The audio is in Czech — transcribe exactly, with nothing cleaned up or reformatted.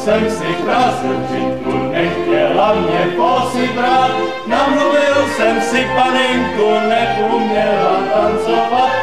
jsem si krásnou přítku, nechtěla mě posibrat. Namluvil jsem si panenku, neuměla tancovat.